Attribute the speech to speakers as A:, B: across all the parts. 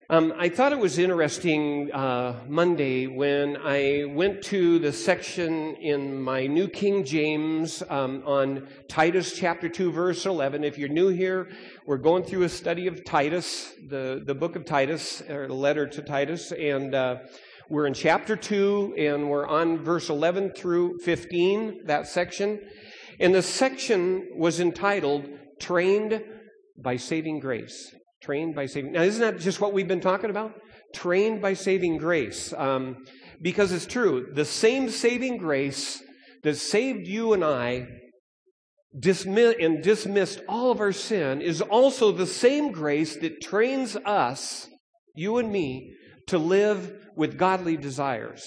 A: I thought it was interesting Monday when I went to the section in my New King James on Titus chapter 2, verse 11. If you're new here, we're going through a study of Titus, the book of Titus, or the letter to Titus, and we're in chapter 2, and we're on verse 11 through 15, that section. And the section was entitled, Trained by Saving Grace. Trained by saving. Now, isn't that just what we've been talking about? Trained by saving grace. Because it's true. The same saving grace that saved you and I and dismissed all of our sin is also the same grace that trains us, you and me, to live with godly desires.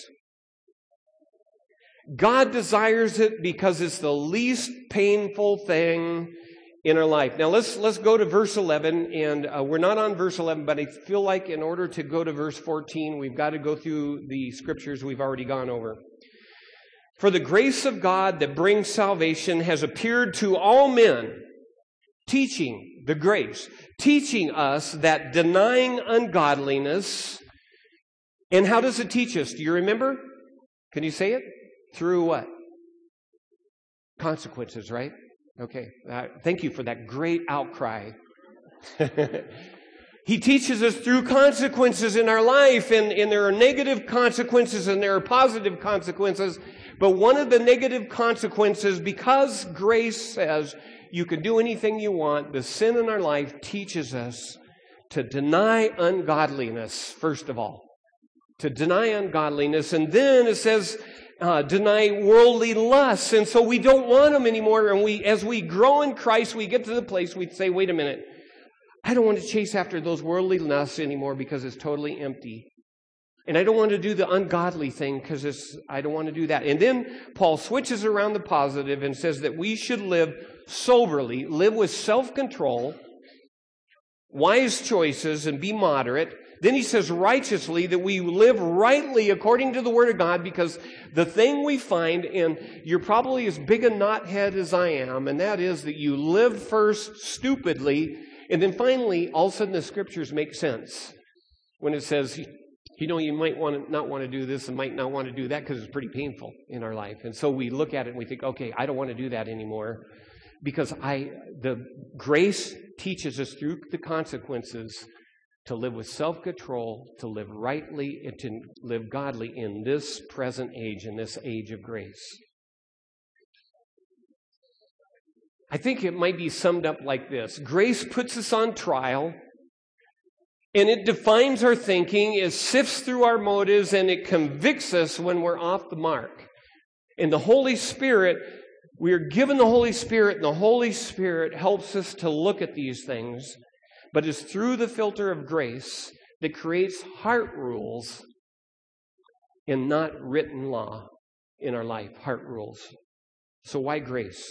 A: God desires it because it's the least painful thing in our life. Now let's go to verse 11, and we're not on verse 11, but I feel like in order to go to verse 14, we've got to go through the scriptures we've already gone over. For the grace of God that brings salvation has appeared to all men, teaching us that denying ungodliness, and how does it teach us? Do you remember? Can you say it? Through what? Consequences, right? Okay, thank you for that great outcry. He teaches us through consequences in our life, and there are negative consequences and there are positive consequences. But one of the negative consequences, because grace says you can do anything you want, the sin in our life teaches us to deny ungodliness, first of all. To deny ungodliness, and then it says, deny worldly lusts, and so we don't want them anymore. And as we grow in Christ, we get to the place we say, "Wait a minute, I don't want to chase after those worldly lusts anymore because it's totally empty, and I don't want to do the ungodly thing because I don't want to do that." And then Paul switches around the positive and says that we should live soberly, live with self-control, wise choices, and be moderate. Then he says righteously, that we live rightly according to the Word of God, because the thing we find, and you're probably as big a knothead as I am, and that is that you live first stupidly, and then finally, all of a sudden the Scriptures make sense. When it says, you might not want to do this and might not want to do that because it's pretty painful in our life. And so we look at it and we think, okay, I don't want to do that anymore, because the grace teaches us through the consequences to live with self-control, to live rightly, and to live godly in this present age, in this age of grace. I think it might be summed up like this. Grace puts us on trial, and it defines our thinking, it sifts through our motives, and it convicts us when we're off the mark. And the Holy Spirit, we are given the Holy Spirit, and the Holy Spirit helps us to look at these things. But it's through the filter of grace that creates heart rules and not written law in our life, heart rules. So why grace?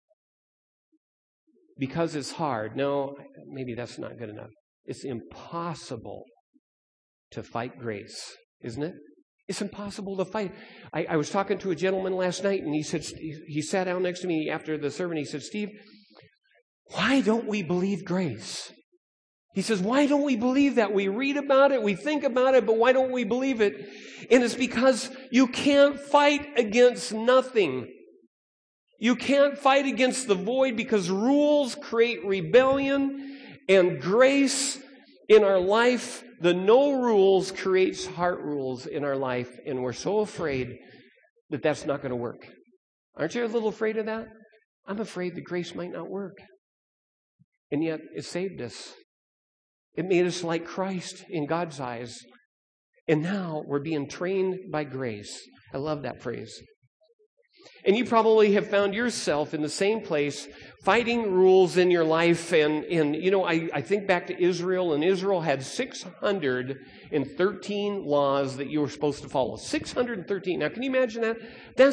A: Because it's hard. No, maybe that's not good enough. It's impossible to fight grace, isn't it? It's impossible to fight. I was talking to a gentleman last night, and he sat down next to me after the sermon. He said, "Steve, why don't we believe grace?" He says, "Why don't we believe that? We read about it, we think about it, but why don't we believe it?" And it's because you can't fight against nothing. You can't fight against the void, because rules create rebellion, and grace in our life, the no rules creates heart rules in our life, and we're so afraid that that's not going to work. Aren't you a little afraid of that? I'm afraid that grace might not work. And yet it saved us. It made us like Christ in God's eyes. And now we're being trained by grace. I love that phrase. And you probably have found yourself in the same place, fighting rules in your life. And I think back to Israel, and Israel had 613 laws that you were supposed to follow. 613. Now, can you imagine that? That's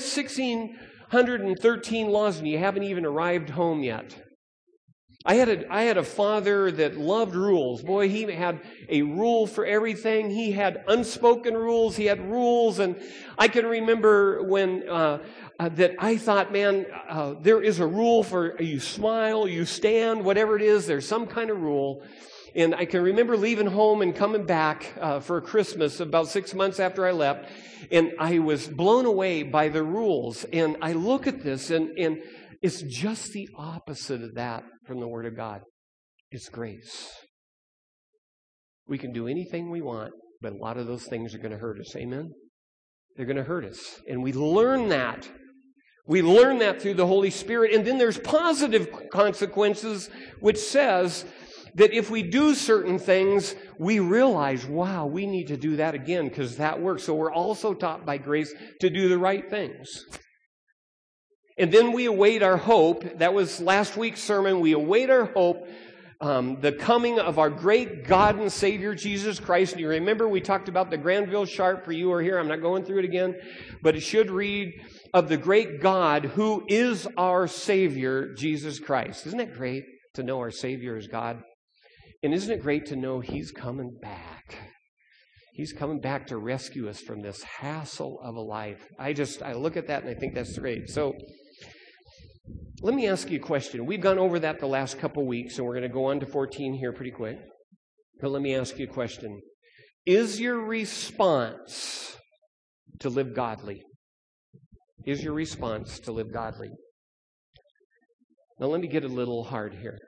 A: 1,613 laws, and you haven't even arrived home yet. I had a father that loved rules. Boy, he had a rule for everything. He had unspoken rules. He had rules. And I can remember when that I thought, man, there is a rule for you smile, you stand, whatever it is. There's some kind of rule. And I can remember leaving home and coming back for Christmas about 6 months after I left, and I was blown away by the rules. And I look at this, and it's just the opposite of that from the Word of God. It's grace. We can do anything we want, but a lot of those things are going to hurt us. Amen? They're going to hurt us. And we learn that. We learn that through the Holy Spirit. And then there's positive consequences, which says that if we do certain things, we realize, wow, we need to do that again because that works. So we're also taught by grace to do the right things. And then we await our hope. That was last week's sermon. We await our hope, the coming of our great God and Savior, Jesus Christ. And you remember we talked about the Granville Sharp for you who are here. I'm not going through it again, but it should read of the great God who is our Savior, Jesus Christ. Isn't it great to know our Savior is God? And isn't it great to know He's coming back? He's coming back to rescue us from this hassle of a life. I look at that and I think that's great. So let me ask you a question. We've gone over that the last couple weeks, and we're going to go on to 14 here pretty quick. But let me ask you a question. Is your response to live godly? Is your response to live godly? Now let me get a little hard here.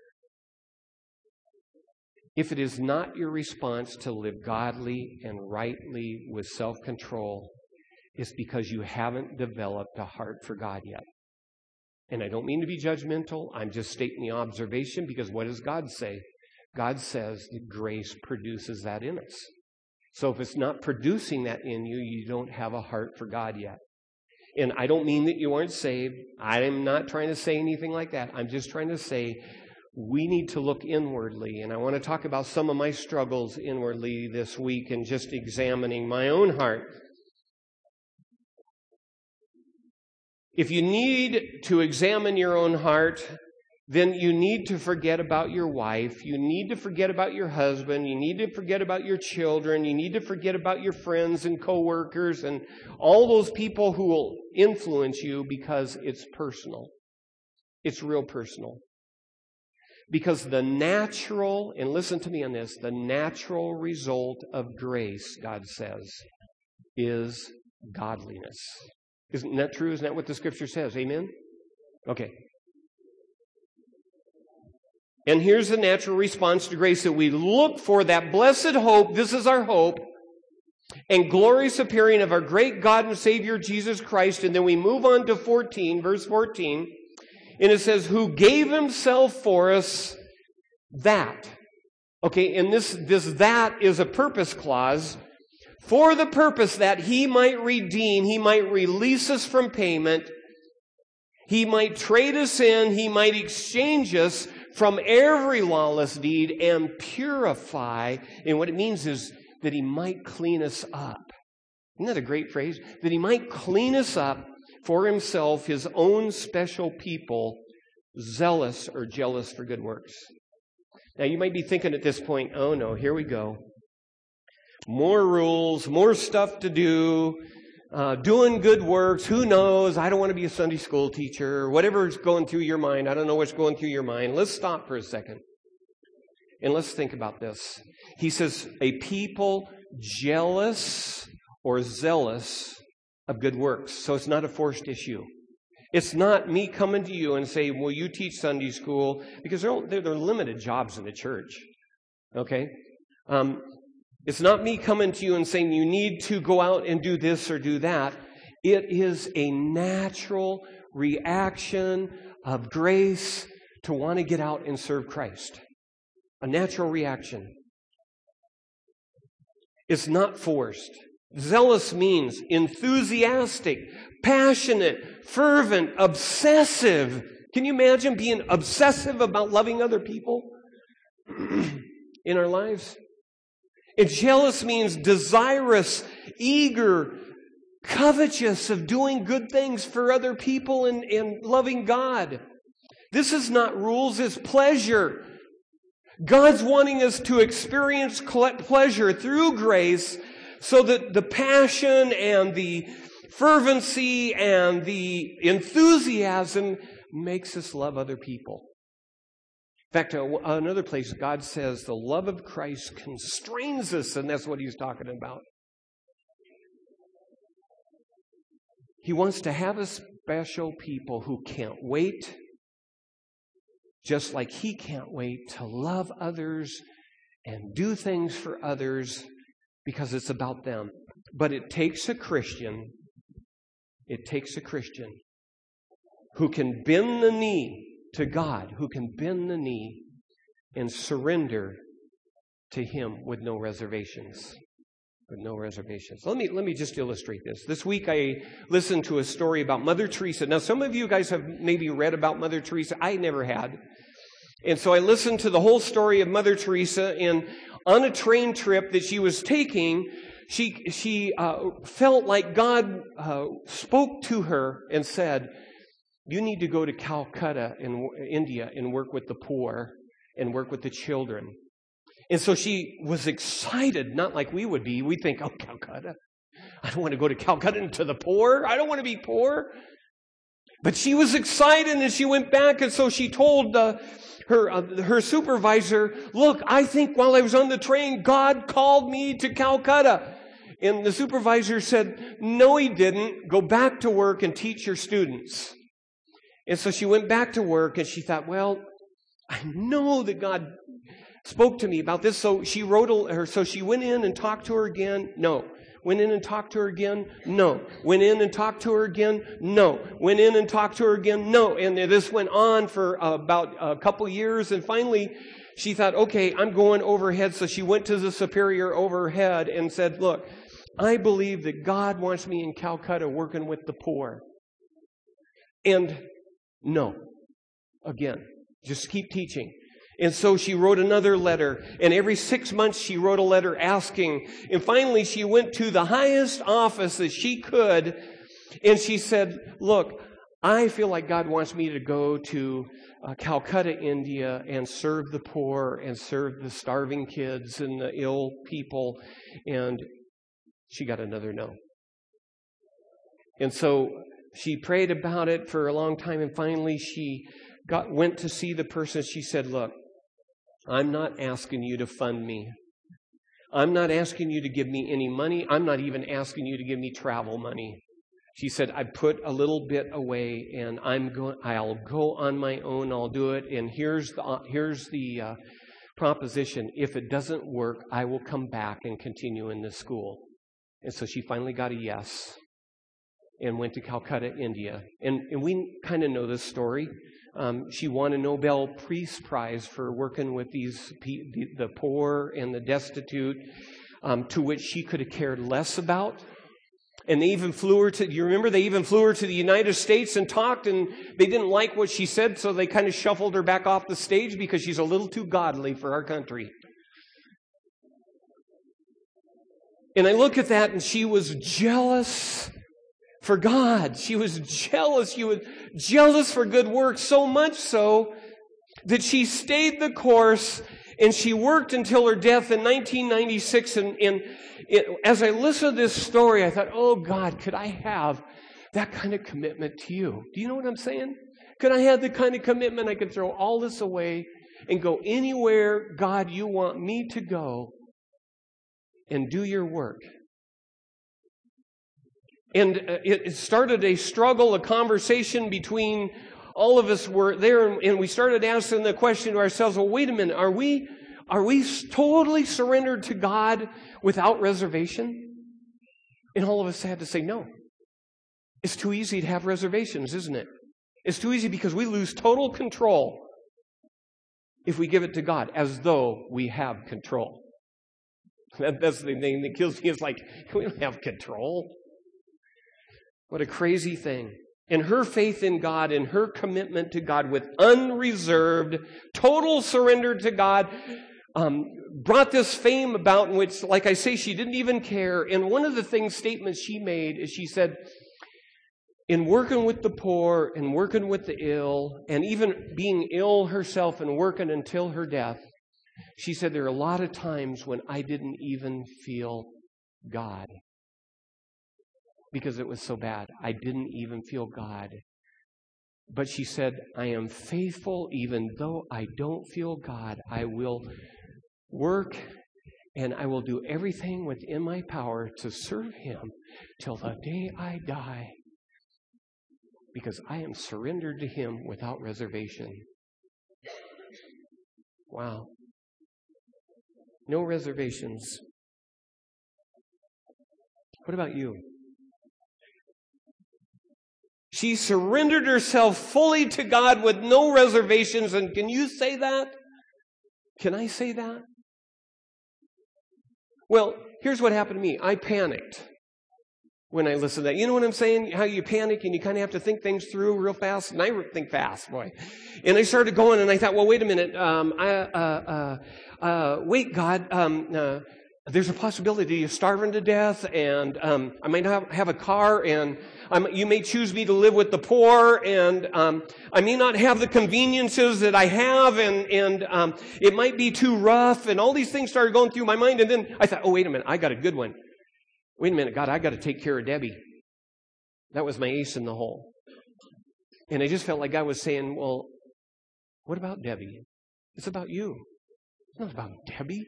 A: If it is not your response to live godly and rightly with self-control, it's because you haven't developed a heart for God yet. And I don't mean to be judgmental. I'm just stating the observation because what does God say? God says that grace produces that in us. So if it's not producing that in you, you don't have a heart for God yet. And I don't mean that you aren't saved. I'm not trying to say anything like that. I'm just trying to say we need to look inwardly. And I want to talk about some of my struggles inwardly this week and just examining my own heart. If you need to examine your own heart, then you need to forget about your wife. You need to forget about your husband. You need to forget about your children. You need to forget about your friends and coworkers and all those people who will influence you because it's personal. It's real personal. Because the natural, and listen to me on this, the natural result of grace, God says, is godliness. Isn't that true? Isn't that what the Scripture says? Amen? Okay. And here's the natural response to grace that we look for that blessed hope. This is our hope. And glorious appearing of our great God and Savior, Jesus Christ. And then we move on to 14, verse 14. And it says, who gave Himself for us that. Okay, and this that is a purpose clause. For the purpose that He might redeem, He might release us from payment, He might trade us in, He might exchange us from every lawless deed and purify. And what it means is that He might clean us up. Isn't that a great phrase? That He might clean us up for Himself, His own special people, zealous or jealous for good works. Now you might be thinking at this point, oh no, here we go. More rules, more stuff to do, doing good works. Who knows? I don't want to be a Sunday school teacher. Whatever's going through your mind, I don't know what's going through your mind. Let's stop for a second. And let's think about this. He says, a people jealous or zealous of good works. So it's not a forced issue. It's not me coming to you and say, well, you teach Sunday school, because they're limited jobs in the church. Okay? It's not me coming to you and saying you need to go out and do this or do that. It is a natural reaction of grace to want to get out and serve Christ. A natural reaction. It's not forced. Zealous means enthusiastic, passionate, fervent, obsessive. Can you imagine being obsessive about loving other people in our lives? And jealous means desirous, eager, covetous of doing good things for other people and loving God. This is not rules, it's pleasure. God's wanting us to experience pleasure through grace so that the passion and the fervency and the enthusiasm makes us love other people. In fact, another place, God says the love of Christ constrains us, and that's what he's talking about. He wants to have a special people who can't wait, just like he can't wait to love others and do things for others because it's about them. But it takes a Christian who can bend the knee to God, who can bend the knee and surrender to him with no reservations. With no reservations. Let me just illustrate this. This week I listened to a story about Mother Teresa. Now, some of you guys have maybe read about Mother Teresa. I never had. And so I listened to the whole story of Mother Teresa, and on a train trip that she was taking, she felt like God spoke to her and said, you need to go to Calcutta in India and work with the poor and work with the children. And so she was excited, not like we would be. We think, oh, Calcutta. I don't want to go to Calcutta to the poor. I don't want to be poor. But she was excited and she went back. And so she told her supervisor, look, I think while I was on the train, God called me to Calcutta. And the supervisor said, no, he didn't. Go back to work and teach your students. And so she went back to work and she thought, well, I know that God spoke to me about this. So she so she went in and talked to her again. No. Went in and talked to her again. No. Went in and talked to her again. No. Went in and talked to her again. No. And this went on for about a couple years. And finally, she thought, okay, I'm going overhead. So she went to the superior overhead and said, look, I believe that God wants me in Calcutta working with the poor. And no. Again, just keep teaching. And so she wrote another letter, and every 6 months she wrote a letter asking, and finally she went to the highest office that she could, and she said, look, I feel like God wants me to go to Calcutta, India, and serve the poor, and serve the starving kids and the ill people, and she got another no. And so she prayed about it for a long time, and finally she went to see the person. She said, look, I'm not asking you to fund me. I'm not asking you to give me any money. I'm not even asking you to give me travel money. She said, I put a little bit away and I'll go on my own. I'll do it. And here's the proposition. If it doesn't work, I will come back and continue in this school. And so she finally got a yes and went to Calcutta, India. And we kind of know this story. She won a Nobel Peace Prize for working with the poor and the destitute, to which she could have cared less about. And they even flew her to, you remember, they even flew her to the United States and talked, and they didn't like what she said, so they kind of shuffled her back off the stage because she's a little too godly for our country. And I look at that, and she was jealous for God. She was jealous. She was jealous for good work, so much so that she stayed the course and she worked until her death in 1996. And as I listened to this story, I thought, oh God, could I have that kind of commitment to you? Do you know what I'm saying? Could I have the kind of commitment I could throw all this away and go anywhere, God, you want me to go and do your work? And it started a struggle, a conversation between all of us were there, and we started asking the question to ourselves, well, wait a minute, are we totally surrendered to God without reservation? And all of us had to say no. It's too easy to have reservations, isn't it? It's too easy because we lose total control if we give it to God, as though we have control. That's the thing that kills me. It's like, we don't have control. What a crazy thing. And her faith in God and her commitment to God with unreserved, total surrender to God brought this fame about in which, like I say, she didn't even care. And one of the statements she made is she said, in working with the poor and working with the ill and even being ill herself and working until her death, she said there are a lot of times when I didn't even feel God. Because it was so bad. I didn't even feel God. But she said, I am faithful even though I don't feel God. I will work and I will do everything within my power to serve Him till the day I die, because I am surrendered to Him without reservation. Wow. No reservations. What about you? She surrendered herself fully to God with no reservations. And can you say that? Can I say that? Well, here's what happened to me. I panicked when I listened to that. You know what I'm saying? How you panic and you kind of have to think things through real fast. And I think fast, boy. And I started going and I thought, well, wait a minute. Wait, God. There's a possibility of starving to death, and I might not have a car, and you may choose me to live with the poor, and I may not have the conveniences that I have, and it might be too rough, and all these things started going through my mind, and then I thought, oh, wait a minute, I got a good one. Wait a minute, God, I got to take care of Debbie. That was my ace in the hole. And I just felt like God was saying, well, what about Debbie? It's about you. It's not about Debbie.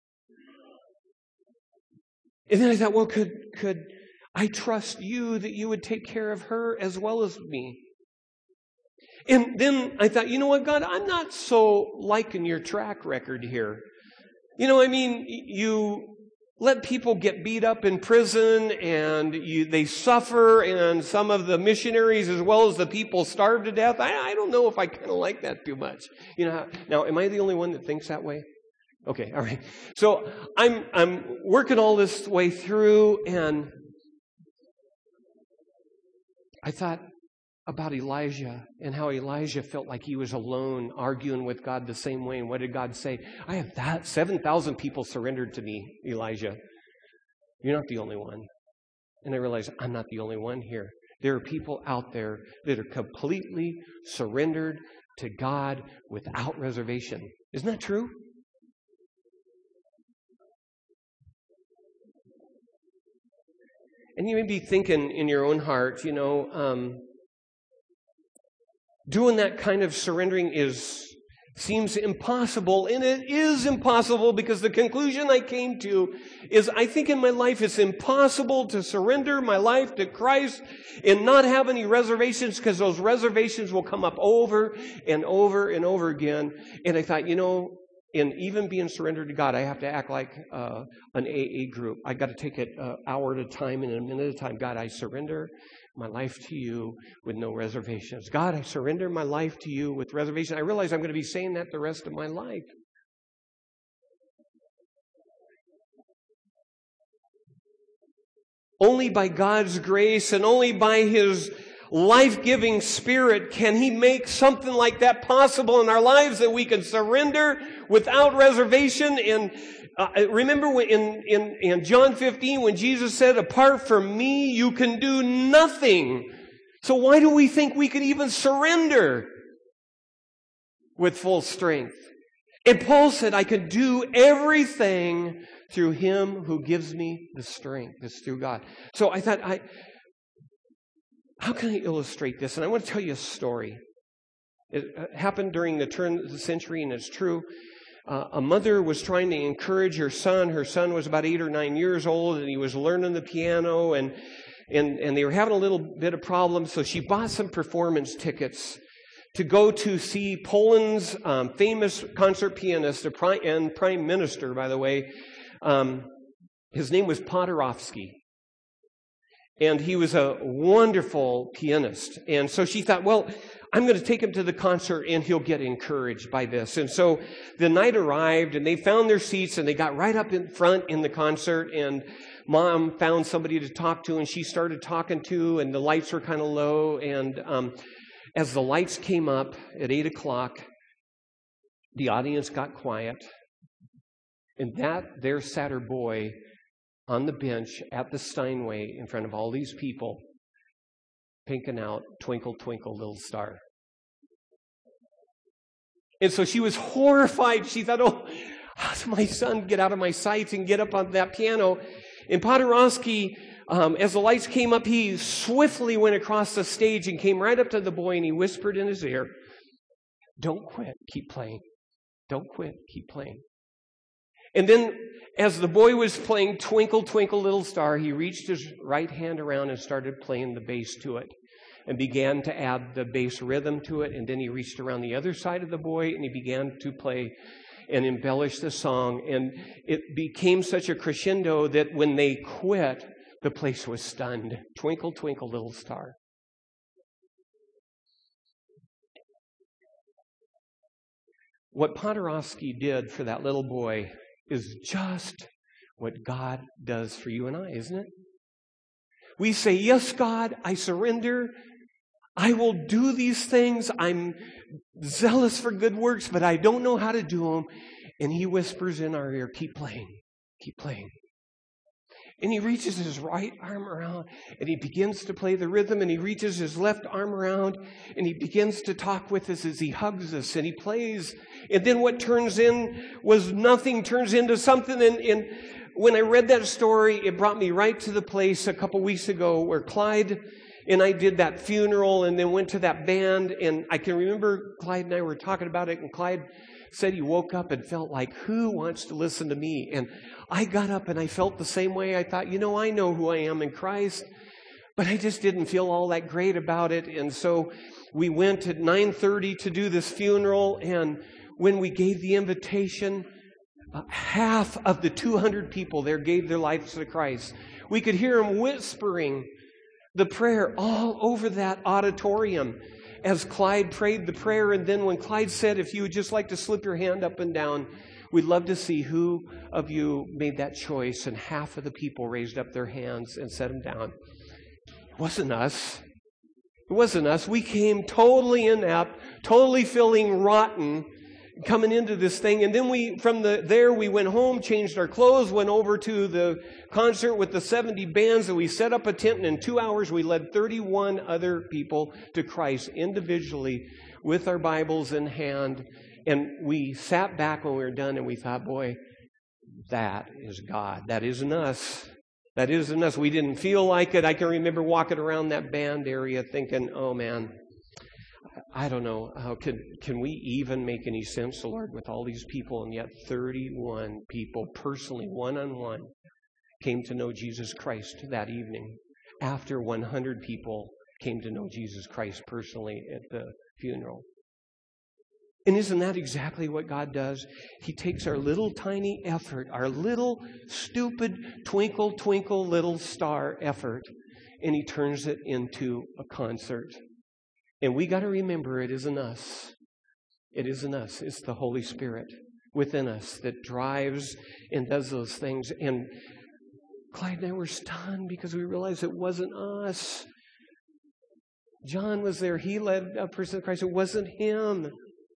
A: And then I thought, well, could I trust you that you would take care of her as well as me? And then I thought, you know what, God, I'm not so liking your track record here. You know, I mean, you let people get beat up in prison and they suffer, and some of the missionaries as well as the people starve to death. I don't know if I kind of like that too much. You know, now, am I the only one that thinks that way? Okay, all right. So I'm working all this way through, and I thought about Elijah and how Elijah felt like he was alone, arguing with God the same way. And what did God say? I have 7,000 people surrendered to me, Elijah. You're not the only one. And I realized I'm not the only one here. There are people out there that are completely surrendered to God without reservation. Isn't that true? And you may be thinking in your own heart, you know, doing that kind of surrendering seems impossible. And it is impossible, because the conclusion I came to is I think in my life it's impossible to surrender my life to Christ and not have any reservations, because those reservations will come up over and over and over again. And I thought, you know, in even being surrendered to God, I have to act like an AA group. I got to take it an hour at a time and a minute at a time. God, I surrender my life to you with no reservations. God, I surrender my life to you with reservation. I realize I'm going to be saying that the rest of my life. Only by God's grace and only by His life-giving Spirit can He make something like that possible in our lives, that we can surrender without reservation. And remember in John 15 when Jesus said, apart from me, you can do nothing. So why do we think we could even surrender with full strength? And Paul said, I can do everything through Him who gives me the strength. It's through God. So I thought, how can I illustrate this? And I want to tell you a story. It happened during the turn of the century, and it's true. A mother was trying to encourage her son. Her son was about 8 or 9 years old, and he was learning the piano, and they were having a little bit of problems. So she bought some performance tickets to go to see Poland's famous concert pianist and prime minister, by the way. His name was Paderewski. And he was a wonderful pianist. And so she thought, well, I'm going to take him to the concert and he'll get encouraged by this. And so the night arrived and they found their seats and they got right up in front in the concert, and Mom found somebody to talk to and she started talking to, and the lights were kind of low. And as the lights came up at 8 o'clock, the audience got quiet. And there sat her boy on the bench at the Steinway in front of all these people, pinking out Twinkle, Twinkle, Little Star. And so she was horrified. She thought, oh, how does my son get out of my sight and get up on that piano? And Podorowski, as the lights came up, he swiftly went across the stage and came right up to the boy and he whispered in his ear, "Don't quit, keep playing. Don't quit, keep playing." And then as the boy was playing Twinkle, Twinkle, Little Star, he reached his right hand around and started playing the bass to it and began to add the bass rhythm to it. And then he reached around the other side of the boy and he began to play and embellish the song. And it became such a crescendo that when they quit, the place was stunned. Twinkle, twinkle, little star. What Podorowski did for that little boy is just what God does for you and I, isn't it? We say, "Yes, God, I surrender. I will do these things. I'm zealous for good works, but I don't know how to do them." And He whispers in our ear, "Keep playing, keep playing." And He reaches His right arm around and He begins to play the rhythm, and He reaches His left arm around and He begins to talk with us as He hugs us and He plays. And then what turns turns into something. And when I read that story, it brought me right to the place a couple weeks ago where Clyde and I did that funeral and then went to that band. And I can remember Clyde and I were talking about it, and Clyde said he woke up and felt like, who wants to listen to me? And I got up and I felt the same way. I thought, I know who I am in Christ, but I just didn't feel all that great about it. And so we went at 9:30 to do this funeral. And when we gave the invitation, half of the 200 people there gave their lives to Christ. We could hear them whispering the prayer all over that auditorium as Clyde prayed the prayer. And then when Clyde said, "If you would just like to slip your hand up and down, we'd love to see who of you made that choice," and half of the people raised up their hands and set them down. It wasn't us. It wasn't us. We came totally inept, totally feeling rotten coming into this thing. And then we went home, changed our clothes, went over to the concert with the 70 bands, and we set up a tent. And in 2 hours, we led 31 other people to Christ individually with our Bibles in hand. And we sat back when we were done and we thought, boy, that is God. That isn't us. That isn't us. We didn't feel like it. I can remember walking around that band area thinking, oh man, I don't know, how can we even make any sense, Lord, with all these people? And yet 31 people personally, one-on-one, came to know Jesus Christ that evening, after 100 people came to know Jesus Christ personally at the funeral. And isn't that exactly what God does? He takes our little tiny effort, our little stupid twinkle, twinkle, little star effort, and He turns it into a concert. And we got to remember, it isn't us. It isn't us. It's the Holy Spirit within us that drives and does those things. And Clyde and I were stunned because we realized it wasn't us. John was there. He led a person to Christ. It wasn't him.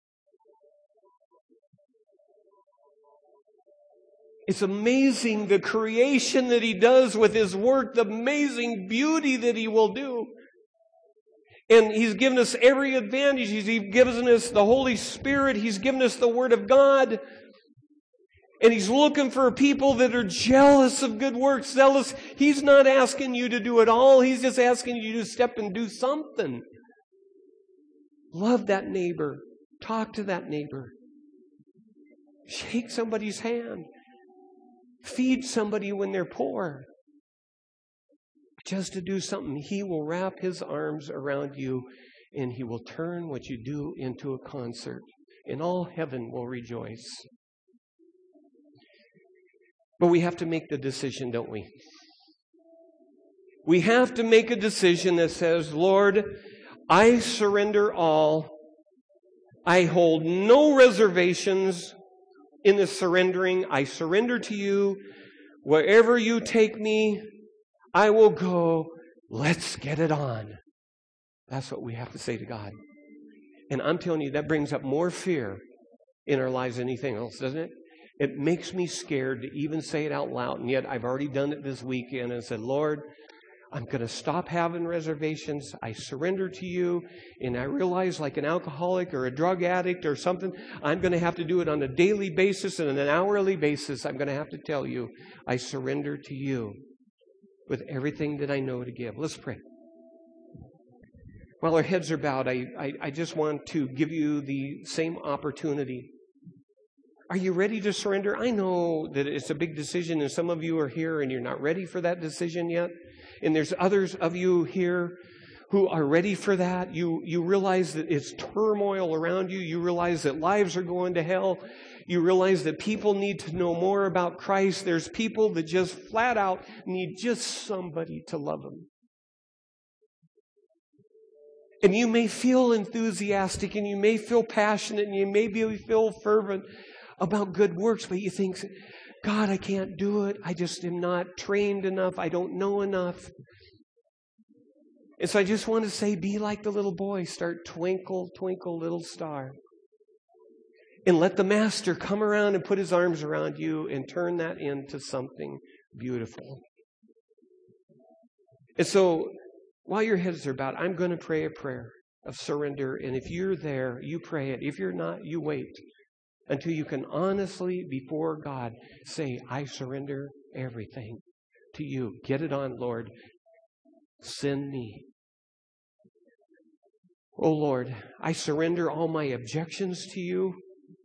A: It's amazing the creation that He does with His work, the amazing beauty that He will do. And He's given us every advantage. He's given us the Holy Spirit. He's given us the Word of God. And He's looking for people that are jealous of good works, zealous. He's not asking you to do it all. He's just asking you to step and do something. Love that neighbor. Talk to that neighbor. Shake somebody's hand. Feed somebody when they're poor. Just to do something. He will wrap His arms around you and He will turn what you do into a concert. And all heaven will rejoice. But we have to make the decision, don't we? We have to make a decision that says, Lord, I surrender all. I hold no reservations in this surrendering. I surrender to You. Wherever You take me, I will go. Let's get it on. That's what we have to say to God. And I'm telling you, that brings up more fear in our lives than anything else, doesn't it? It makes me scared to even say it out loud. And yet I've already done it this weekend and said, Lord, I'm going to stop having reservations. I surrender to you. And I realize, like an alcoholic or a drug addict or something, I'm going to have to do it on a daily basis and on an hourly basis. I'm going to have to tell you, I surrender to you with everything that I know to give. Let's pray. While our heads are bowed, I just want to give you the same opportunity. Are you ready to surrender? I know that it's a big decision, and some of you are here and you're not ready for that decision yet. And there's others of you here who are ready for that. You realize that it's turmoil around you. You realize that lives are going to hell. You realize that people need to know more about Christ. There's people that just flat out need just somebody to love them. And you may feel enthusiastic and you may feel passionate and you may feel fervent about good works, but you think, God, I can't do it. I just am not trained enough. I don't know enough. And so I just want to say, be like the little boy. Start twinkle, twinkle, little star. And let the Master come around and put his arms around you and turn that into something beautiful. And so, while your heads are bowed, I'm going to pray a prayer of surrender. And if you're there, you pray it. If you're not, you wait until you can honestly, before God, say, I surrender everything to you. Get it on, Lord. Send me. Oh, Lord, I surrender all my objections to you.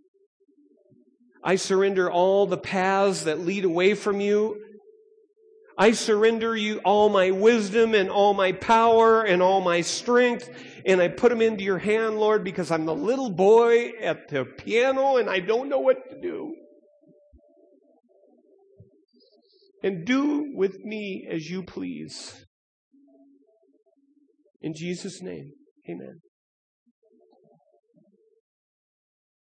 A: I surrender all the paths that lead away from you. I surrender you all my wisdom and all my power and all my strength, and I put them into your hand, Lord, because I'm the little boy at the piano and I don't know what to do. And do with me as you please. In Jesus' name, amen.